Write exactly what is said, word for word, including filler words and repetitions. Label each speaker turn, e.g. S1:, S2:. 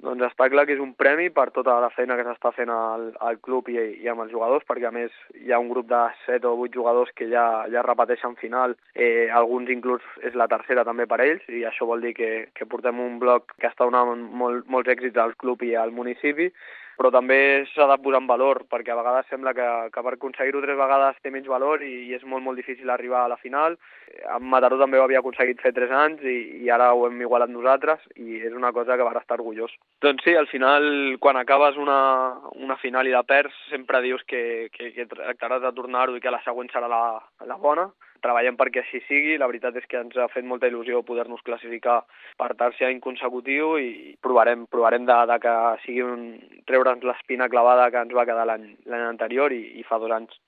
S1: Doncs està clar que és un premi per tota la feina que s'està fent al, al club i, i amb els jugadors, perquè a més hi ha un grup de set o vuit jugadors que ja, ja repeteixen final, eh, alguns inclús és la tercera també per ells, i això vol dir que, que portem un bloc que està donant molt, molts èxits al club i al municipi, però també s'ha de posar en valor, perquè a vegades sembla que, que per aconseguir-ho tres vegades té menys valor i, i és molt, molt difícil arribar a la final. En Mataró també ho havia aconseguit fer tres anys i, i ara ho hem igualat nosaltres i és una cosa que va estar orgullós. Doncs sí, al final, quan acabes una, una final i la perds, sempre dius que, que, que tractaràs de tornar-ho i que la següent serà la, la bona. Treballem perquè així sigui, la veritat és que ens ha fet molta il·lusió poder-nos classificar per tercer any consecutiu i provarem, provarem de, de que sigui un, treure'ns l'espina clavada que ens va quedar l'any anterior i, i fa dos anys.